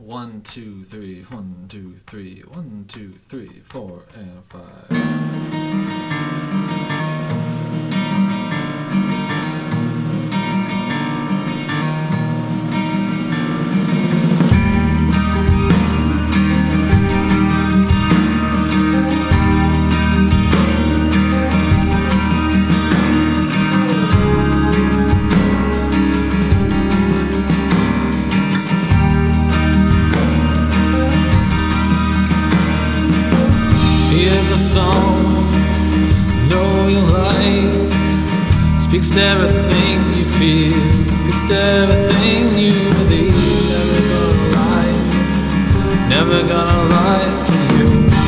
1, 2, 3, 1, 2, 3, 1, 2, 3, 4, and 5. Here's a song, know you like. Speaks to everything you feel, speaks to everything you believe. Never gonna lie to you.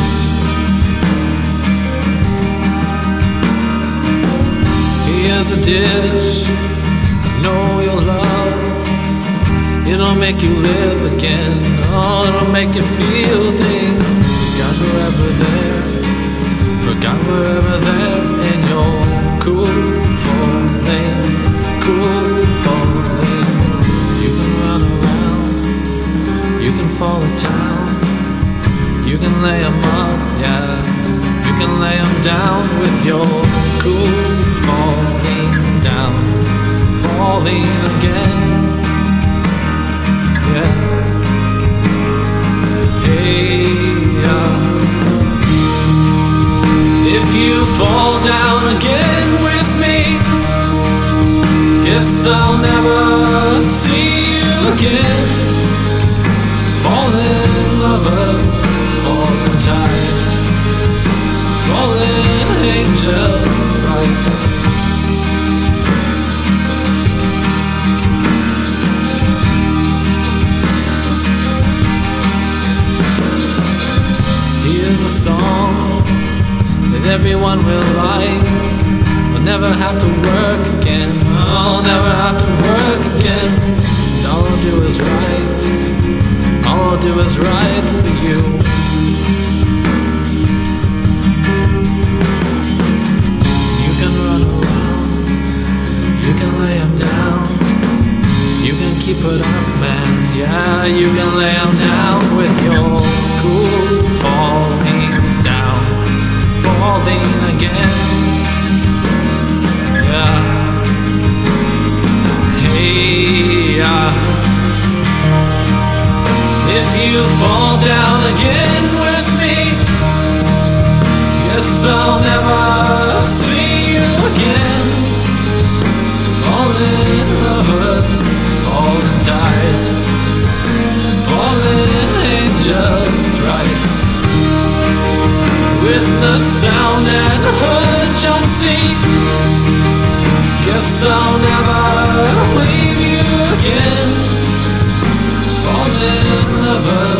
Here's a dish, know you'll love. It'll make you live again, oh, it'll make you feel things. Forgot wherever there, forgot wherever there, and you're cool falling, cool falling. You can run around, you can fall a town, you can lay 'em up, yeah, you can lay 'em down with your cool falling down, falling again, yeah. Hey, if you fall down again with me, guess I'll never see you again. Fallen lovers, fallen ties, fallen angels, right? Here's a song that everyone will like. I'll never have to work again, I'll never have to work again. And all I'll do is right, all I'll do is right for you. You can run around, you can lay 'em down, you can keep it up, man, yeah, you can lay 'em down with your cool falling down, falling again, yeah. Hey, if you fall down again with me, guess I'll never see you again. Fallen lovers, fallen ties, fallen angels, right? With the sound and urgency, guess I'll never leave you again. Fallen lovers.